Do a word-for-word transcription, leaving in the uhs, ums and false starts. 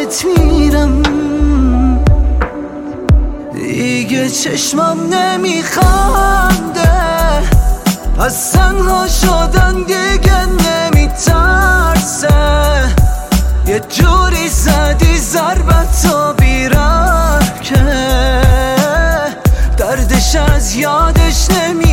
دنبالت میرم، دیگه چشمم نمیخنده، از تنها شدن دیگه نمیترسه. یه جوری زدی ضربتو بیرم که دردش از یادش نمی